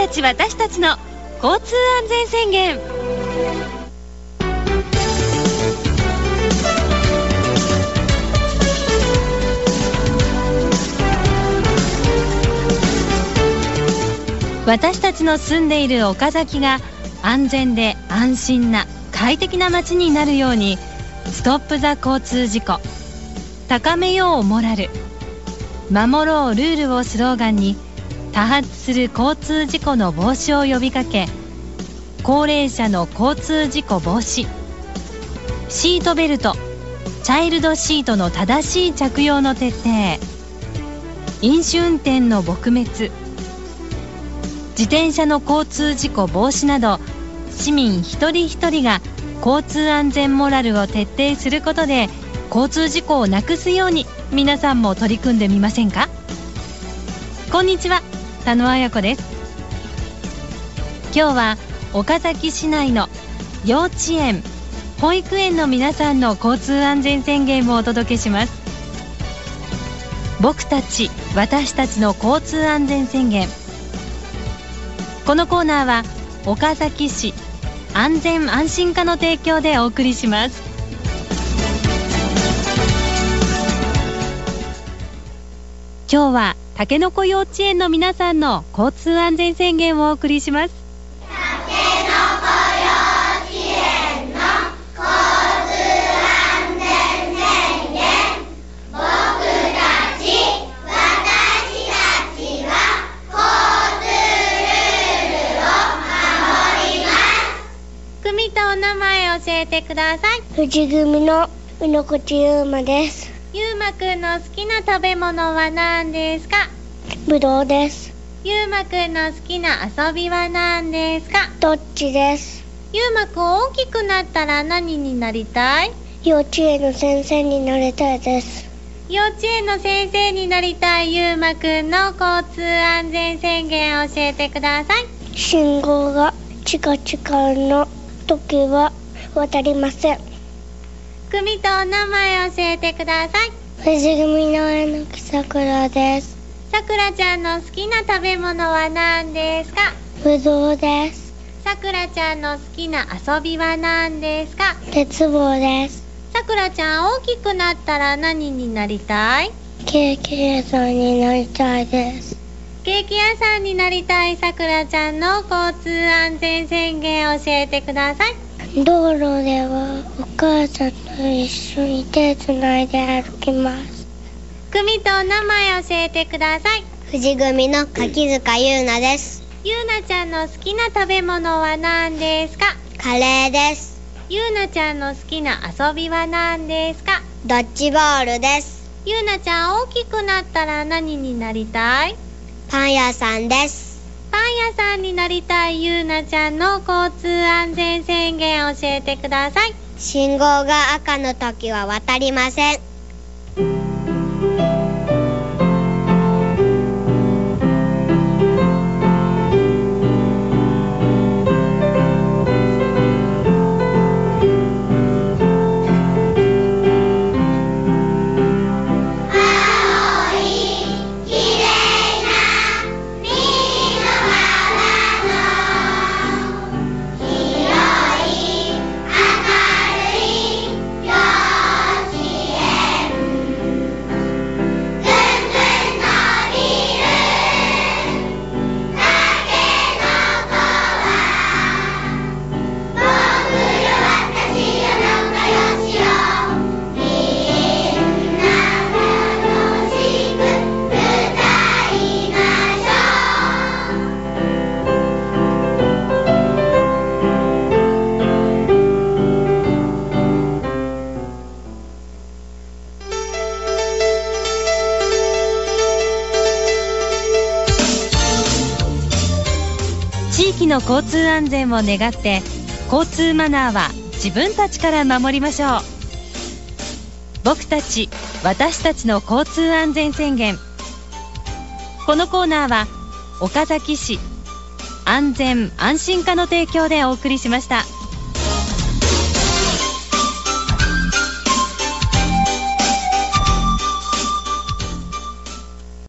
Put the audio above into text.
たち私たちの交通安全宣言。私たちの住んでいる岡崎が安全で安心な快適な街になるように、ストップ・ザ・交通事故、高めようモラル、守ろうルールをスローガンに多発する交通事故の防止を呼びかけ、高齢者の交通事故防止、シートベルト、チャイルドシートの正しい着用の徹底、飲酒運転の撲滅、自転車の交通事故防止など、市民一人一人が交通安全モラルを徹底することで交通事故をなくすように、皆さんも取り組んでみませんか。こんにちは、田野彩子です。今日は岡崎市内の幼稚園、保育園の皆さんの交通安全宣言をお届けします。僕たち私たちの交通安全宣言。このコーナーは岡崎市安全安心課の提供でお送りします。今日はたけのこ幼稚園の皆さんの交通安全宣言をお送りします。 たけのこ幼稚園の交通安全宣言。僕たち私たちは交通ルールを守ります。 組とお名前教えてください。 藤組の宇野口ゆうまです。 ゆうまくんの好きな食べ物は何ですか？ ぶどうです。 ゆうまくんの好きな遊びは何ですか？ どっちです。 ゆうまくん大きくなったら何になりたい？ 幼稚園の先生になりたいです。 幼稚園の先生になりたいゆうまくんの交通安全宣言を教えてください。 信号がチカチカの時は渡りません。 組とお名前教えてください。 藤組の榎木さくらです。 さくらちゃんの好きな食べ物は何ですか？ ぶどうです。 さくらちゃんの好きな遊びは何ですか？ 鉄棒です。 さくらちゃん大きくなったら何になりたい？ ケーキ屋さんになりたいです。 ケーキ屋さんになりたいさくらちゃんの交通安全宣言を教えてください。 道路ではお母さんと一緒に手つないで歩きます。 組とお名前教えてください。 藤組の柿塚優奈です。 ゆうなちゃんの好きな食べ物は何ですか？ カレーです。 ゆうなちゃんの好きな遊びは何ですか？ ドッジボールです。 ゆうなちゃん大きくなったら何になりたい？ パン屋さんです。 パン屋さんになりたいゆうなちゃんの交通安全宣言を教えてください。 信号が赤の時は渡りません。 地域の交通安全を願って、交通マナーは自分たちから守りましょう。僕たち私たちの交通安全宣言。このコーナーは岡崎市安全安心課の提供でお送りしました。